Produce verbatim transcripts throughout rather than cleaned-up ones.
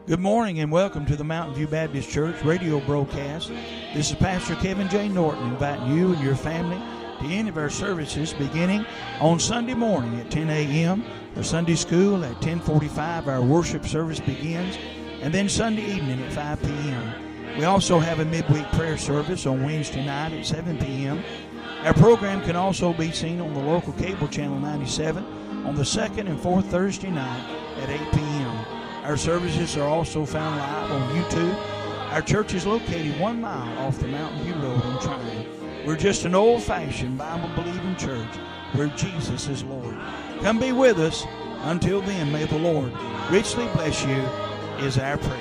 Good morning and welcome to the Mountain View Baptist Church radio broadcast. This is Pastor Kevin J. Norton inviting you and your family to any of our services beginning on Sunday morning at ten a.m. Our Sunday school at ten forty-five. Our worship service begins, and then Sunday evening at five p.m. We also have a midweek prayer service on Wednesday night at seven p.m. Our program can also be seen on the local cable channel ninety-seven on the second and fourth Thursday night at eight p.m. Our services are also found live on YouTube. Our church is located one mile off the Mountain View Road in Tryon. We're just an old-fashioned Bible-believing church where Jesus is Lord. Come be with us. Until then, may the Lord richly bless you is our prayer.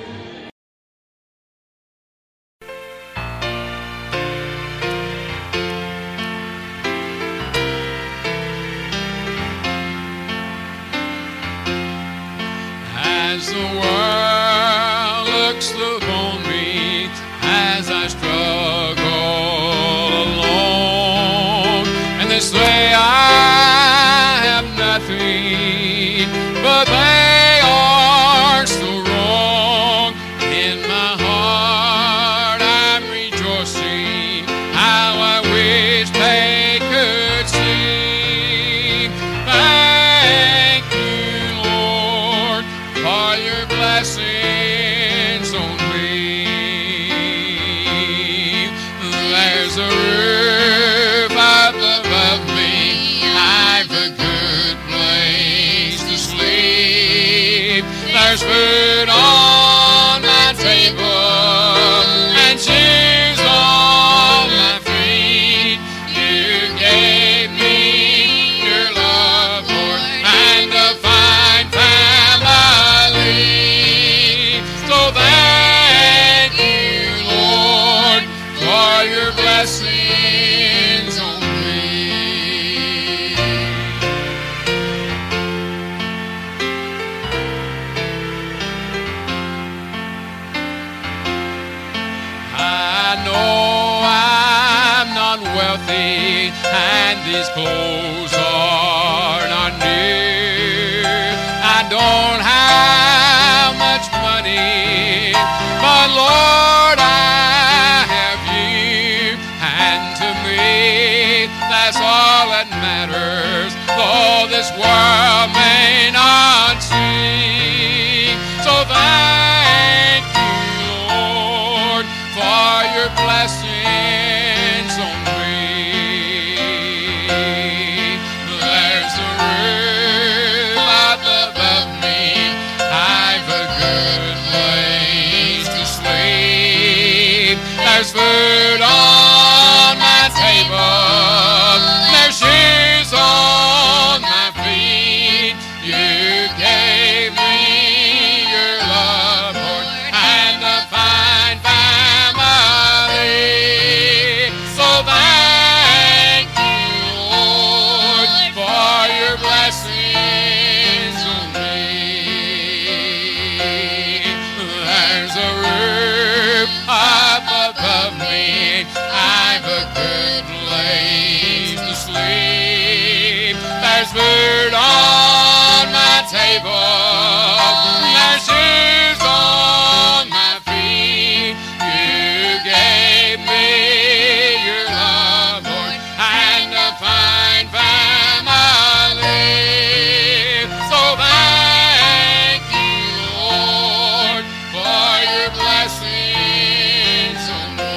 As the world looks upon me, as I struggle alone, and they say I have nothing, but they are so wrong. In my heart I'm rejoicing, how I wish they could see. Thank you, Lord, for your blessings on me. There's a roof up above me, I've a good place to sleep. There's food on my table and shoes on my feet. You gave me your love, Lord, and a fine family. So thank you, Lord, for your blessings on me. I know I'm not wealthy and these clothes are not new. I don't have much money, but Lord, I have you, and to me that's all that matters, though this world may not see. So thank you, Lord, for your blessings on me. There's a roof up above me, I've a good place to sleep. There's food on my table, there's shoes on my feet. You gave me your love, Lord, and a fine family. So thank you, Lord, for your blessings on me. There's a roof up above me, I've a good place to sleep. There's food on my table, there's shoes on my feet. You gave me your love, Lord, and a fine family. So thank you, Lord, for your blessings on me.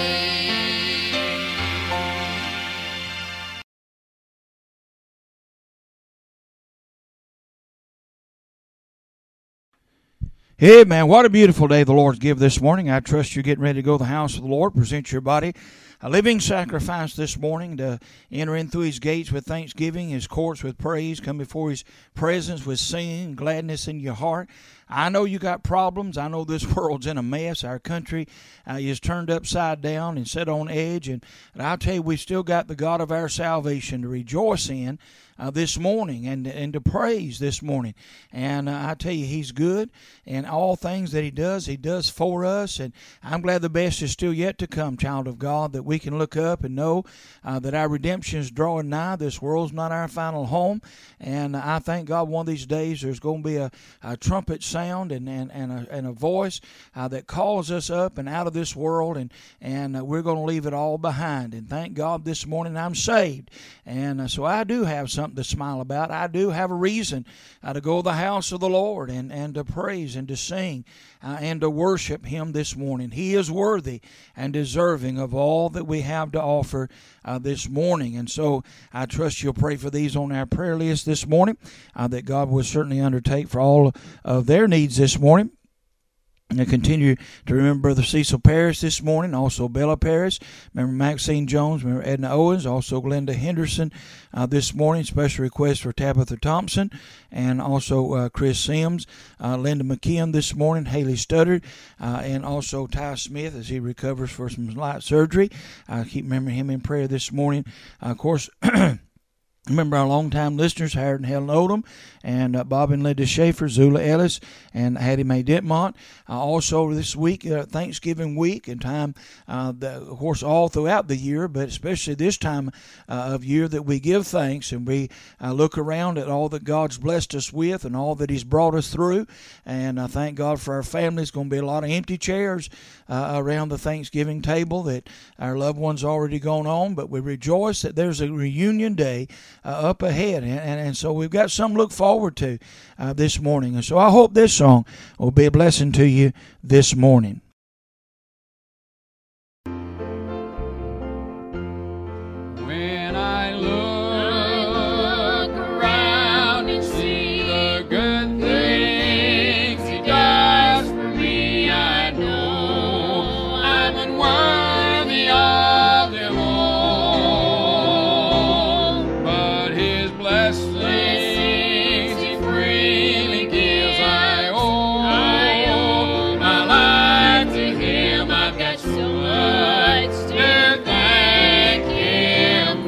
Hey, man, what a beautiful day the Lord's given this morning. I trust you're getting ready to go to the house of the Lord, present your body a living sacrifice this morning, to enter in through his gates with thanksgiving, his courts with praise, come before his presence with singing, gladness in your heart. I know you got problems. I know this world's in a mess. Our country uh, is turned upside down and set on edge. And, and I'll tell you, we've still got the God of our salvation to rejoice in. uh, this morning and, and to praise this morning. And uh, I tell you, He's good, and all things that He does, He does for us. And I'm glad the best is still yet to come, child of God, that we can look up and know uh, that our redemption is drawing nigh. This world's not our final home. And I thank God one of these days there's going to be a, a trumpet sound and, and, and, a, and a voice uh, that calls us up and out of this world, and, and uh, we're going to leave it all behind. And thank God this morning I'm saved. And uh, so I do have something to smile about. I do have a reason uh, to go to the house of the Lord and, and to praise and to sing uh, and to worship Him this morning. He is worthy and deserving of all that we have to offer uh, this morning. And so I trust you'll pray for these on our prayer list this morning, uh, that God will certainly undertake for all of their needs this morning. And continue to remember Brother Cecil Parrish this morning, also Bella Parrish. Remember Maxine Jones, remember Edna Owens, also Glenda Henderson uh, this morning. Special request for Tabitha Thompson, and also uh, Chris Sims, uh, Linda McKeon this morning, Haley Studdard, uh, and also Ty Smith as he recovers for some light surgery. I uh, keep remembering him in prayer this morning. Uh, of course, remember our longtime listeners, Harold and Helen Odom, and uh, Bob and Linda Schaefer, Zula Ellis, and Hattie Mae Detmont. Uh, also this week, uh, Thanksgiving week, and time, uh, the, of course, all throughout the year, but especially this time uh, of year that we give thanks and we uh, look around at all that God's blessed us with and all that He's brought us through. And I uh, thank God for our families. It's going to be a lot of empty chairs uh, around the Thanksgiving table that our loved ones already gone on, but we rejoice that there's a reunion day uh, up ahead, and, and, and so we've got something to look forward to uh, this morning. And so I hope this song will be a blessing to you this morning. When I look around and see the good things He does for me, I know I'm unworthy of them all. But His blessings He freely gives, I owe. My life to Him, I've got so much to thank Him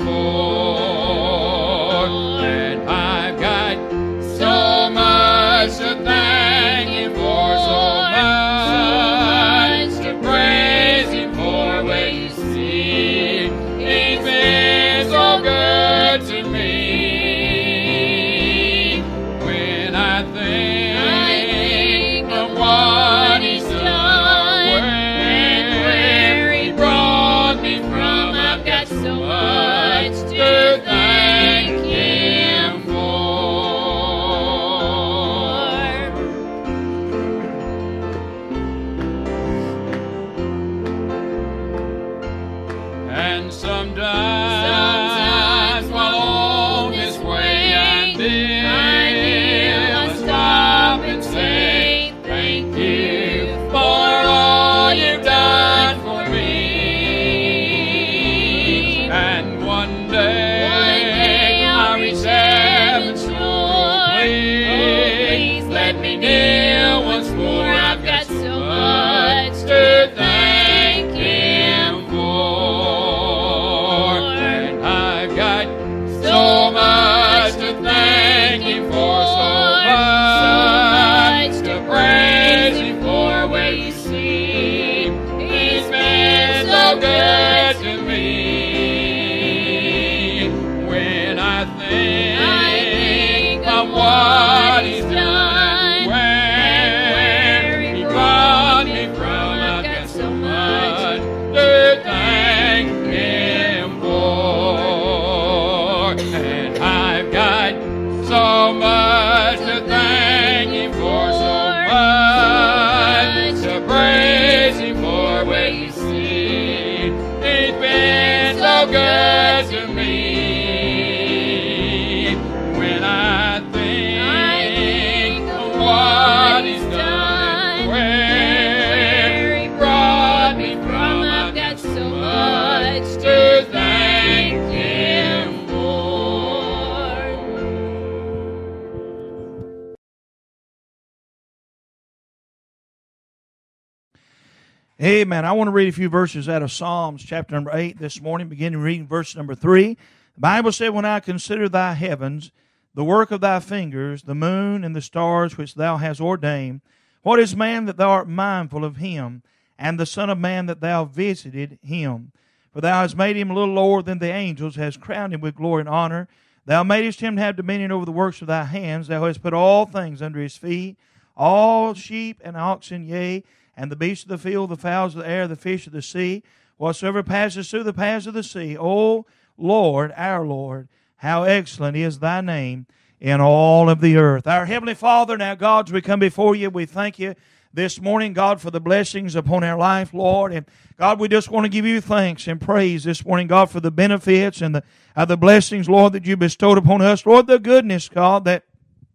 for. And I've got so much to thank Him for, so much to praise Him for. Well, you see, He's been so good to me. When I think of what He's done, where He brought me from, I've got so much to thank Him for. And sometimes, while on this way I live, I stop and say thank you for all you've done for me. And one day I'll reach heaven's shore. Please let me kneel once more. I've got so much to thank Him for. And I've got so much to thank Him for, so much to praise Him for. Well, you see, He's been so good to me. When I think of what He's done, where He brought me from, I've got so much to thank Him for. And I've got so much to thank Him for, so much to praise Him for. Well, you see, He's been so good to me. When I think of what He's done, where He brought me from, I've got so much to thank Him for. Amen. I want to read a few verses out of Psalms chapter number eight this morning, beginning reading verse number three. The Bible said, when I consider thy heavens, the work of thy fingers, the moon and the stars which thou hast ordained, what is man that thou art mindful of him, and the son of man that thou visited him? For thou hast made him a little lower than the angels, hast crowned him with glory and honor. Thou madest him to have dominion over the works of thy hands. Thou hast put all things under his feet, all sheep and oxen, yea, and the beasts of the field, the fowls of the air, the fish of the sea, whatsoever passes through the paths of the sea. O Lord, our Lord, how excellent is thy name in all of the earth. Our Heavenly Father, now, God, as we come before you, we thank you this morning, God, for the blessings upon our life, Lord. And God, we just want to give you thanks and praise this morning, God, for the benefits and the, uh, the blessings, Lord, that you bestowed upon us. Lord, the goodness, God, that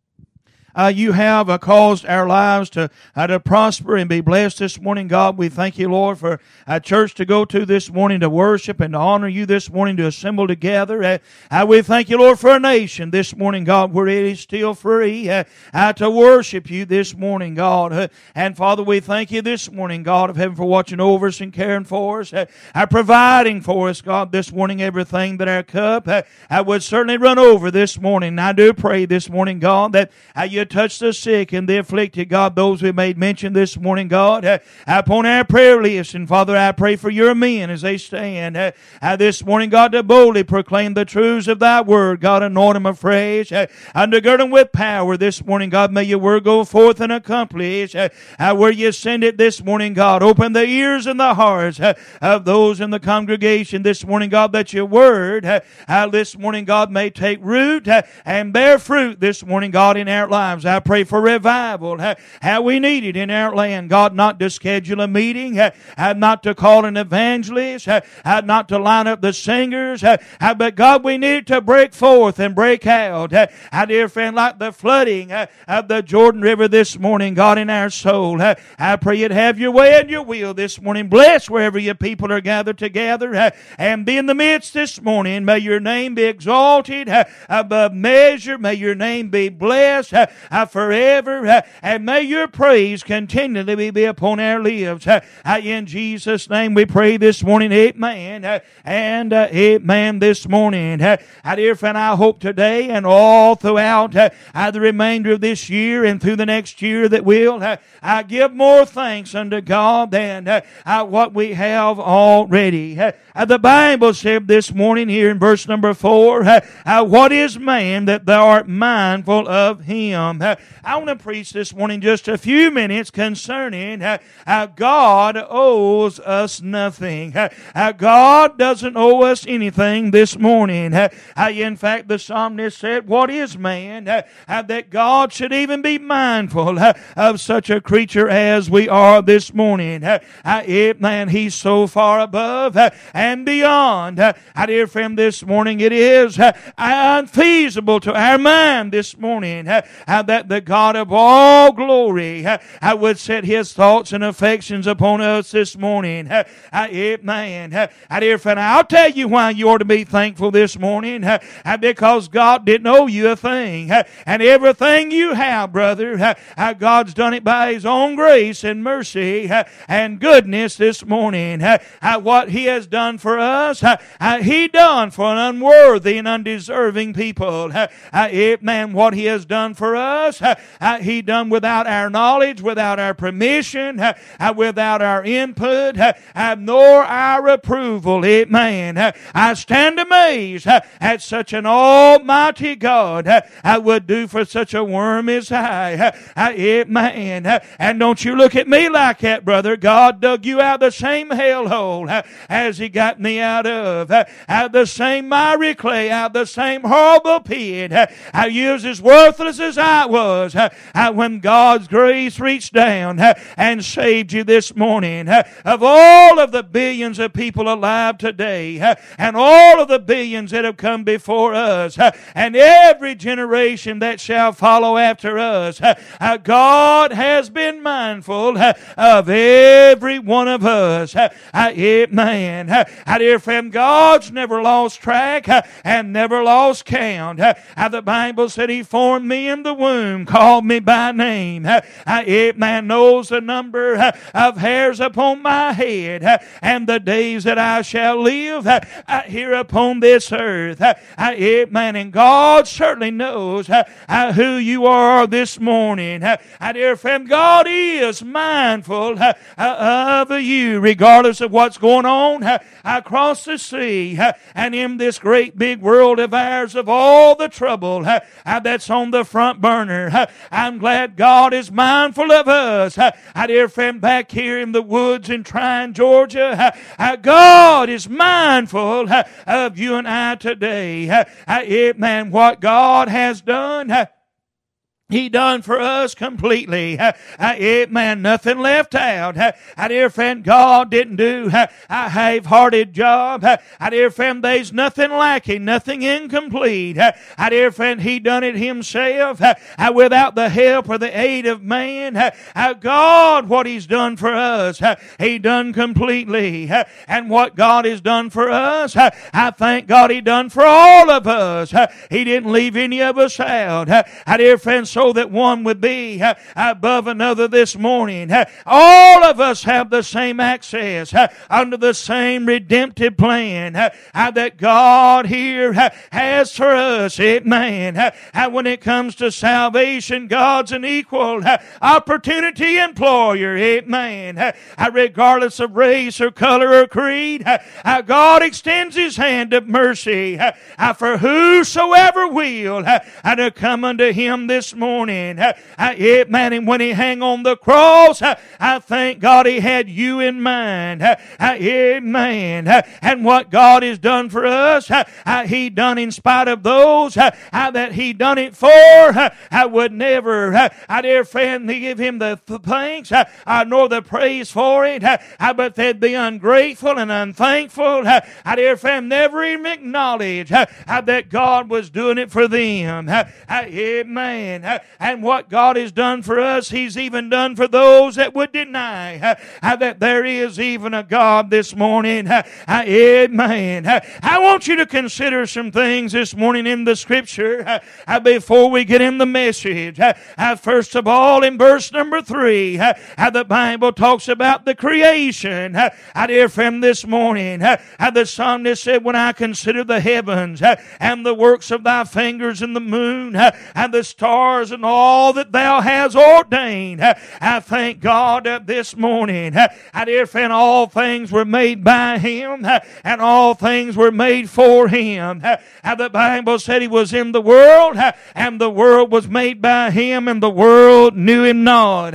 Uh, you have uh, caused our lives to uh, to prosper and be blessed this morning, God. We thank you, Lord, for a church to go to this morning to worship and to honor you this morning, to assemble together. Uh, uh, we thank you, Lord, for a nation this morning, God, where it is still free uh, uh, to worship you this morning, God. Uh, and Father, we thank you this morning, God of heaven, for watching over us and caring for us, uh, uh, providing for us, God, this morning, everything that our cup uh, uh, would certainly run over this morning. And I do pray this morning, God, that uh, you touch the sick and the afflicted, God, those we made mention this morning, God, uh, upon our prayer list. And Father, I pray for your men as they stand uh, uh, this morning, God, to boldly proclaim the truths of thy word. God, anoint them afresh, uh, undergird them with power this morning. God, may your word go forth and accomplish uh, uh, where you send it this morning, God. Open the ears and the hearts uh, of those in the congregation this morning, God, that your word uh, uh, this morning, God, may take root uh, and bear fruit this morning, God, in our lives. I pray for revival, uh, how we need it in our land. God, not to schedule a meeting, uh, uh, not to call an evangelist, uh, uh, not to line up the singers, uh, uh, but God, we need it to break forth and break out. Uh, uh, dear friend, like the flooding uh, of the Jordan River this morning, God, in our soul. Uh, I pray you'd have your way and your will this morning. Bless wherever your people are gathered together uh, and be in the midst this morning. May your name be exalted uh, above measure. May your name be blessed uh, uh, forever, uh, and may your praise continually be upon our lips. Uh, uh, in Jesus' name we pray this morning, amen, uh, and uh, amen this morning. Uh, uh, dear friend, I hope today and all throughout uh, uh, the remainder of this year and through the next year that we'll uh, uh, give more thanks unto God than uh, uh, what we have already. Uh, uh, the Bible said this morning here in verse number four, uh, uh, what is man that thou art mindful of him? Uh, I want to preach this morning just a few minutes concerning uh, uh, God owes us nothing. Uh, uh, God doesn't owe us anything this morning. Uh, uh, in fact, the psalmist said, what is man uh, uh, that God should even be mindful uh, of such a creature as we are this morning? Uh, uh, it, man, he's so far above uh, and beyond. Uh, uh, dear friend, this morning it is uh, unfeasible to our mind this morning uh, uh, that the God of all glory uh, uh, would set his thoughts and affections upon us this morning. Uh, uh, amen. Uh, uh, dear friend, I'll tell you why you ought to be thankful this morning. Uh, uh, because God didn't owe you a thing. Uh, and everything you have, brother, uh, uh, God's done it by his own grace and mercy uh, and goodness this morning. Uh, uh, what he has done for us, uh, uh, he done for an unworthy and undeserving people. Uh, uh, amen. What he has done for us, uh, uh, he done without our knowledge, without our permission, uh, uh, without our input, uh, uh, nor our approval. Amen. Uh, I stand amazed uh, at such an almighty God uh, I would do for such a worm as I. Uh, uh, amen. Uh, and don't you look at me like that, brother. God dug you out of the same hellhole uh, as he got me out of. Uh, out of the same miry clay, out of the same horrible pit. Uh, I was as worthless as I was uh, uh, when God's grace reached down uh, and saved you this morning. Uh, of all of the billions of people alive today, uh, and all of the billions that have come before us, uh, and every generation that shall follow after us, uh, uh, God has been mindful uh, of every one of us. Uh, uh, amen. Uh, uh, dear friend, God's never lost track uh, and never lost count. Uh, uh, the Bible said he formed me in the womb womb called me by name. It man knows the number of hairs upon my head, and the days that I shall live here upon this earth. It man, and God certainly knows who you are this morning. Dear friend, God is mindful of you, regardless of what's going on across the sea and in this great big world of ours, of all the trouble that's on the front burner. I'm glad God is mindful of us. Dear friend, back here in the woods in Tryon, Georgia, God is mindful of you and I today. It, man, what God has done, He done for us completely. Uh, it, man, nothing left out. Uh, dear friend, God didn't do uh, a half-hearted job. Uh, dear friend, there's nothing lacking, nothing incomplete. Uh, dear friend, He done it Himself uh, uh, without the help or the aid of man. Uh, uh, God, what He's done for us, uh, He done completely. Uh, and what God has done for us, uh, I thank God He done for all of us. Uh, he didn't leave any of us out. Uh, dear friend, so that one would be uh, above another this morning. Uh, all of us have the same access uh, under the same redemptive plan uh, uh, that God here uh, has for us. Amen. Uh, uh, when it comes to salvation, God's an equal uh, opportunity employer. Amen. Uh, uh, regardless of race or color or creed, uh, uh, God extends His hand of mercy uh, uh, for whosoever will uh, uh, to come unto Him this morning. Morning. Uh, uh, man, and when He hung on the cross, uh, I thank God He had you in mind. Uh, uh, amen. Uh, and what God has done for us, uh, uh, He done in spite of those uh, uh, that He done it for. Uh, I would never, uh, uh, dear friend, give Him the th- thanks uh, uh, nor the praise for it, uh, uh, but they'd be ungrateful and unthankful. Uh, uh, dear friend, never even acknowledge uh, uh, that God was doing it for them. Uh, uh, amen. Uh, And what God has done for us, He's even done for those that would deny uh, uh, that there is even a God this morning. Uh, uh, amen. Uh, I want you to consider some things this morning in the Scripture uh, uh, before we get in the message. Uh, uh, first of all, in verse number three, uh, uh, the Bible talks about the creation. Uh, uh, dear friend, this morning, uh, uh, the psalmist said, when I consider the heavens uh, and the works of Thy fingers and the moon uh, and the stars and all that Thou hast ordained. I thank God this morning. I dear friend, all things were made by Him, and all things were made for Him. The Bible said He was in the world, and the world was made by Him, and the world knew Him not.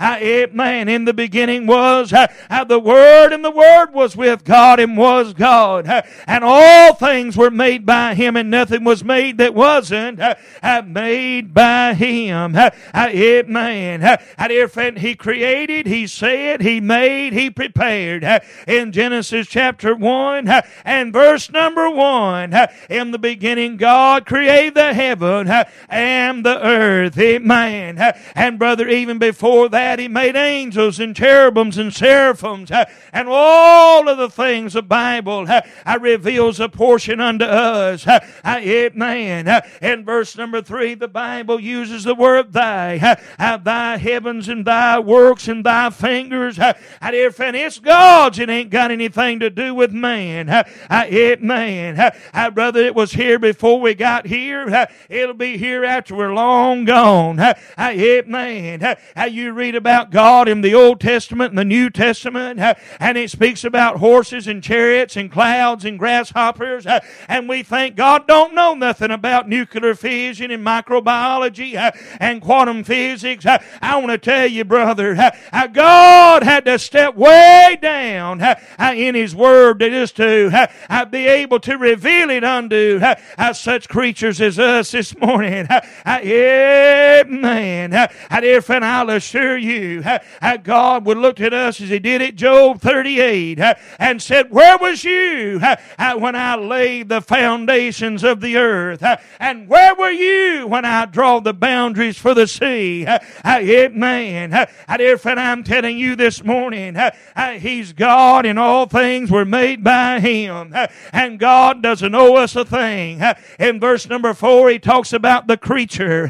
Amen. In the beginning was the Word, and the Word was with God, and was God. And all things were made by Him, and nothing was made that wasn't made by Him. Amen. Dear friend, He created, He said, He made, He prepared. In Genesis chapter one and verse number one, in the beginning God created the heaven and the earth. Amen. And brother, even before that He made angels and cherubims and seraphims and all of the things the Bible reveals a portion unto us. Amen. In verse number three, the Bible uses the word Thy, uh, Thy heavens and Thy works and Thy fingers. Uh, dear friend, it's God's. It ain't got anything to do with man. Uh, uh, amen. Uh, uh, brother, it was here before we got here. Uh, it'll be here after we're long gone. Uh, uh, amen. Uh, uh, you read about God in the Old Testament and the New Testament, uh, and it speaks about horses and chariots and clouds and grasshoppers, uh, and we think God don't know nothing about nuclear fission and microbiology uh, and quantum physics. I, I want to tell you, brother, uh, God had to step way down uh, in His Word to just to uh, be able to reveal it unto uh, uh, such creatures as us this morning. Uh, uh, amen. Uh, dear friend, I'll assure you, uh, uh, God would look at us as He did at Job thirty-eight uh, and said, where was you uh, uh, when I laid the foundations of the earth? Uh, and where were you when I draw the boundaries for the sea. Amen. Dear friend, I'm telling you this morning, He's God and all things were made by Him. And God doesn't owe us a thing. In verse number four, He talks about the creature.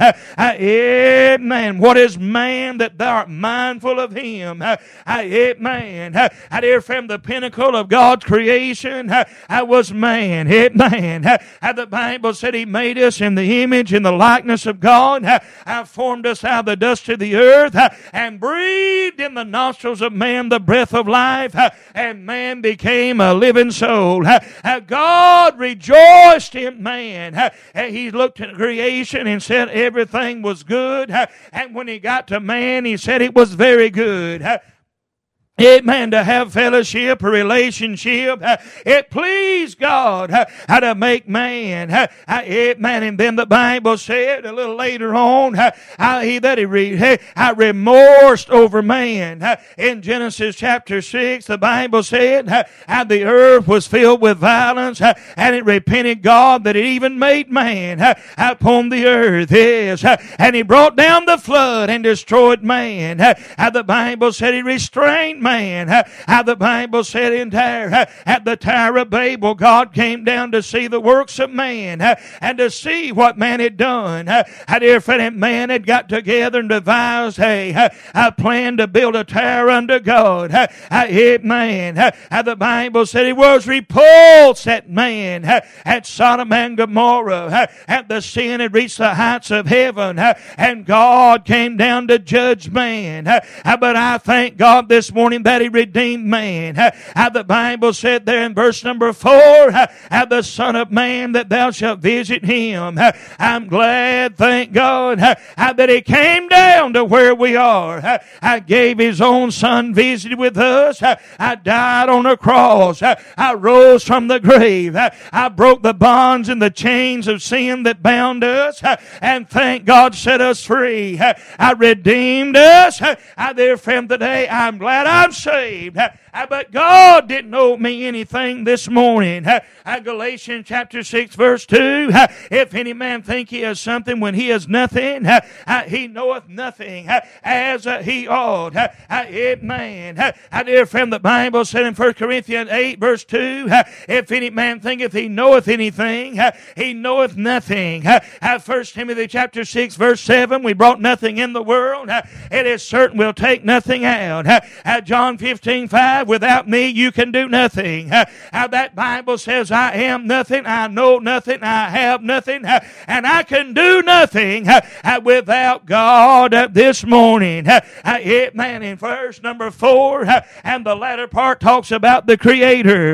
Amen. What is man that thou art mindful of him? Amen. Dear friend, the pinnacle of God's creation was man. Amen. The Bible said He made us in the image and the likeness of God. Formed us out of the dust of the earth and breathed in the nostrils of man the breath of life, and man became a living soul. God rejoiced in man. He looked at creation and said everything was good. And when He got to man, He said it was very good. Amen. To have fellowship, a relationship. It pleased God how to make man. Amen. And then the Bible said a little later on, how he that he read, I remorsed over man. In Genesis chapter six, the Bible said how the earth was filled with violence, and it repented God that it even made man upon the earth. Yes. And He brought down the flood and destroyed man. How the Bible said He restrained man. Man, how the Bible said in there at the Tower of Babel, God came down to see the works of man and to see what man had done. How dear friend, man had got together and devised hey, a plan to build a tower unto God. Amen. How the Bible said He was repulsed at man at Sodom and Gomorrah. At the sin had reached the heights of heaven, and God came down to judge man. But I thank God this morning that He redeemed man. How the Bible said there in verse number four, how the Son of Man that thou shalt visit him. I'm glad, thank God, how that He came down to where we are. I gave His own Son, visited with us. I died on a cross. I rose from the grave. I broke the bonds and the chains of sin that bound us, and thank God set us free. I redeemed us. I dear friend, today I'm glad I'm saved. But God didn't owe me anything this morning. Galatians chapter six verse two, if any man think he has something when he has nothing, he knoweth nothing as he ought. Amen. Dear friend, the Bible said in First Corinthians eight verse two, if any man thinketh he knoweth anything, he knoweth nothing. First Timothy chapter six verse seven, we brought nothing in the world. It is certain we'll take nothing out. John fifteen five, without me you can do nothing. How that Bible says I am nothing, I know nothing, I have nothing, and I can do nothing without God this morning. Amen. In verse number four, and the latter part talks about the Creator.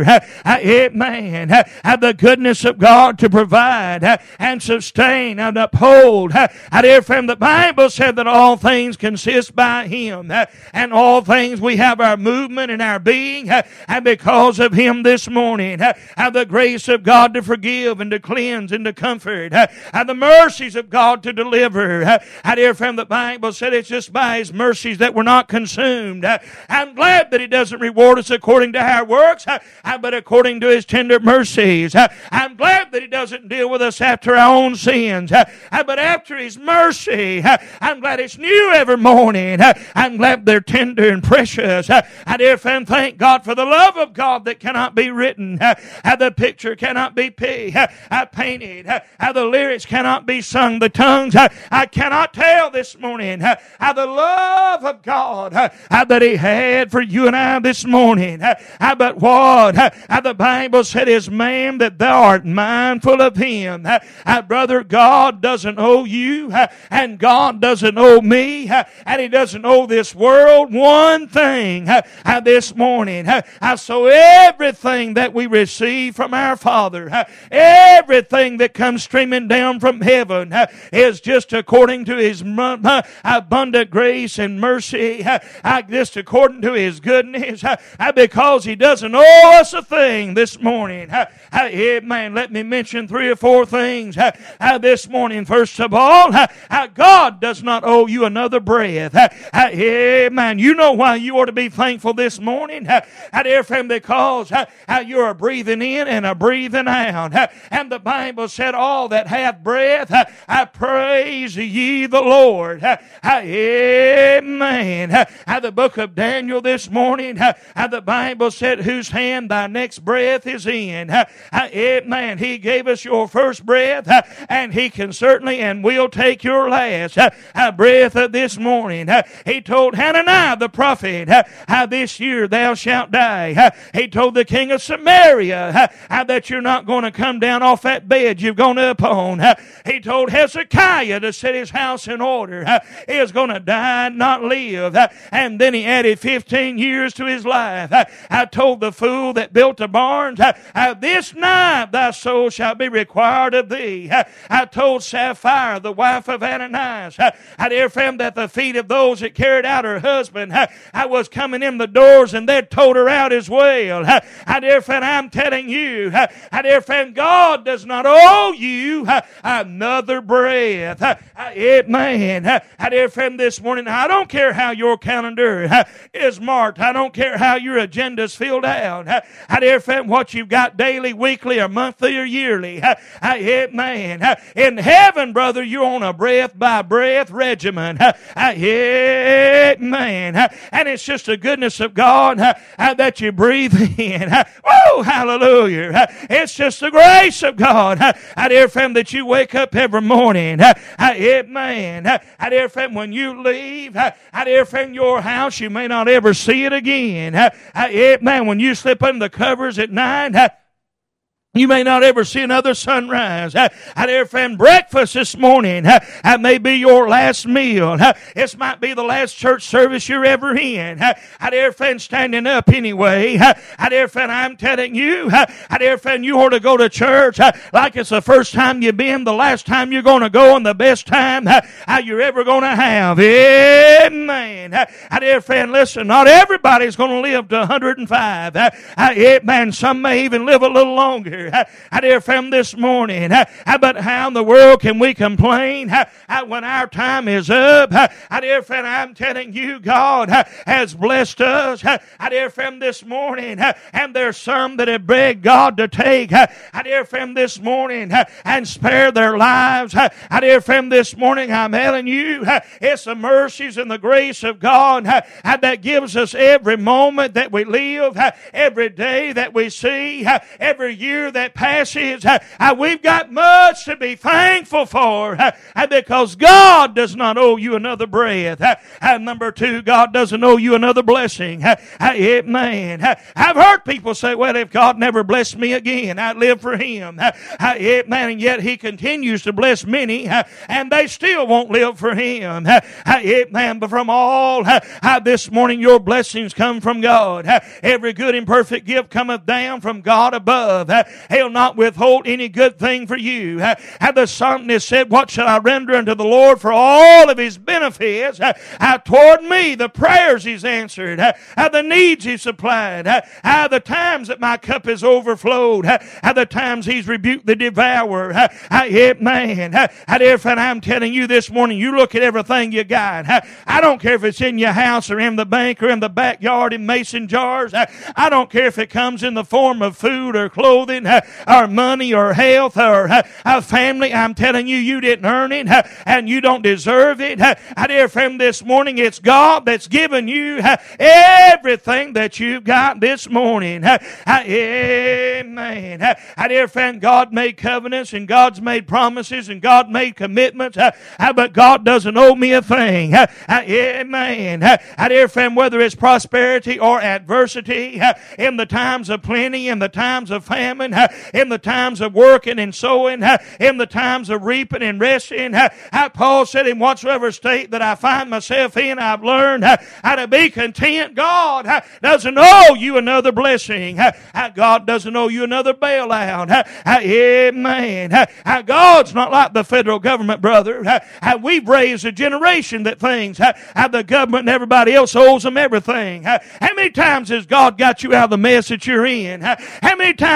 Amen. The goodness of God to provide and sustain and uphold. Dear friend, the Bible said that all things consist by Him, and all things we have our movement and our being, and because of Him this morning, have the grace of God to forgive and to cleanse and to comfort, and the mercies of God to deliver. Dear friend, the Bible said it's just by His mercies that we're not consumed. I'm glad that He doesn't reward us according to our works, but according to His tender mercies. I'm glad that He doesn't deal with us after our own sins, but after His mercy. I'm glad it's new every morning. I'm glad they're tender and precious. I dear friend, thank God for the love of God that cannot be written. How the picture cannot be painted. How the lyrics cannot be sung. The tongues I cannot tell this morning. How the love of God how that He had for you and I this morning. How but what? How the Bible said is man that thou art mindful of him. How brother, God doesn't owe you, and God doesn't owe me, and He doesn't owe this world one thing. This morning, so everything that we receive from our Father, everything that comes streaming down from heaven, is just according to His abundant grace and mercy, just according to His goodness, because He doesn't owe us a thing this morning. Amen. Let me mention three or four things this morning. First of all, God does not owe you another breath. Amen. You know why you ought to be thankful this morning? How dear friend, because how you're breathing in and a breathing out. And the Bible said, all that hath breath, I praise ye the Lord. Amen. How the book of Daniel this morning, how the Bible said, whose hand thy next breath is in. Amen. He gave us your first breath, and He can certainly and will take your last breath of this morning. He told Hananiah the prophet, how this year thou shalt die. He told the king of Samaria how that you're not going to come down off that bed you've gone up on. He told Hezekiah to set his house in order. He is going to die and not live. And then he added fifteen years to his life. I told the fool that built the barns, this night thy soul shall be required of thee. I told Sapphira, the wife of Ananias, I dear friend, that the feet of those that carried out her husband, I was coming in the doors and they'd towed her out as well. I dear friend, I'm telling you, I dear friend, God does not owe you another breath. Amen. I dear friend, this morning, I don't care how your calendar is marked. I don't care how your agenda's filled out. I dear friend, what you've got daily, weekly, or monthly, or yearly. Amen. In heaven, brother, you're on a breath by breath regimen. Amen. And it's just the goodness of God that you breathe in. Oh, hallelujah. It's just the grace of God. I dear friend, that you wake up every morning. Amen. I dear friend, when you leave, I dear friend, your house, you may not ever see it again. Amen. When you slip under the covers at night, you may not ever see another sunrise. I dear friend, breakfast this morning, that may be your last meal. This might be the last church service you're ever in. I dear friend, standing up anyway. I dear friend, I'm telling you, I dear friend, you ought to go to church like it's the first time you've been, the last time you're going to go, and the best time you're ever going to have. Amen. I dear friend, listen, not everybody's going to live to one hundred five. Amen. Some may even live a little longer. I dear friend, this morning, but how in the world can we complain when our time is up? I dear friend, I'm telling you, God has blessed us. I dear friend, this morning, and there's some that have begged God to take, I dear friend, this morning, and spare their lives. I dear friend, this morning, I'm telling you, it's the mercies and the grace of God that gives us every moment that we live, every day that we see, every year that passes. We've got much to be thankful for, because God does not owe you another breath. Number two, God doesn't owe you another blessing. Amen. I've heard people say, well, if God never blessed me again, I'd live for Him. Amen. And yet He continues to bless many, and they still won't live for Him. Amen. But from all this morning, your blessings come from God. Every good and perfect gift cometh down from God above. He'll not withhold any good thing for you. And the psalmist said, what shall I render unto the Lord for all of His benefits toward me? The prayers He's answered, the needs He's supplied, the times that my cup is overflowed, the times He's rebuked the devourer. Amen. I dear friend, I'm telling you this morning, you look at everything you got. I don't care if it's in your house or in the bank or in the backyard in mason jars. I don't care if it comes in the form of food or clothing or money or health or a family. I'm telling you, you didn't earn it and you don't deserve it. I dear friend, this morning it's God that's given you everything that you've got this morning. Amen. I dear friend, God made covenants and God's made promises and God made commitments, but God doesn't owe me a thing. Amen. I dear friend, whether it's prosperity or adversity, in the times of plenty, in the times of famine, in the times of working and sowing, in the times of reaping and resting. Paul said, in whatsoever state that I find myself in, I've learned how to be content. God doesn't owe you another blessing. God doesn't owe you another bailout. Amen. God's not like the federal government, brother. We've raised a generation that thinks the government and everybody else owes them everything. How many times has God got you out of the mess that you're in? How many times He pulled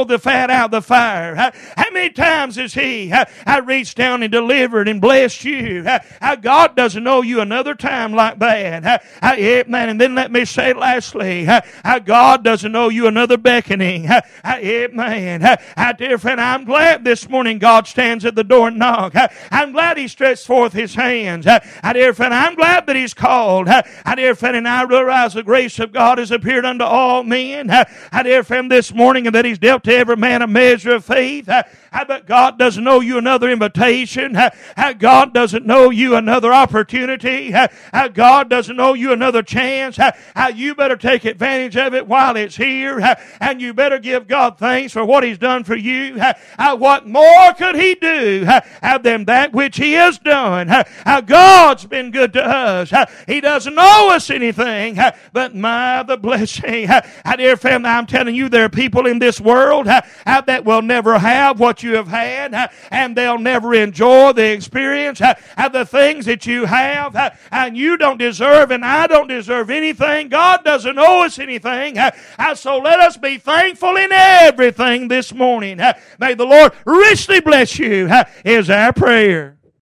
pulled the fat out of the fire? How many times has He I reached down and delivered and blessed you? How God doesn't know you another time like that. Amen. And then let me say lastly, how God doesn't know you another beckoning. Amen. Dear friend, I'm glad this morning God stands at the door and knocks. I'm glad He stretched forth His hands. Dear friend, I'm glad that He's called. Dear friend, and I realize the grace of God has appeared unto all men. Dear friend, this morning, and that He's dealt to every man a measure of faith. But God doesn't know you another invitation. God doesn't know you another opportunity. God doesn't know you another chance. You better take advantage of it while it's here. And you better give God thanks for what He's done for you. What more could He do than that which He has done? God's been good to us. He doesn't owe us anything but my the blessing. Dear family, I'm telling you, there are people in this world that will never have what you have had, and they'll never enjoy the experience of the things that you have, and you don't deserve, and I don't deserve anything. God doesn't owe us anything, so let us be thankful in everything this morning. May the Lord richly bless you, is our prayer.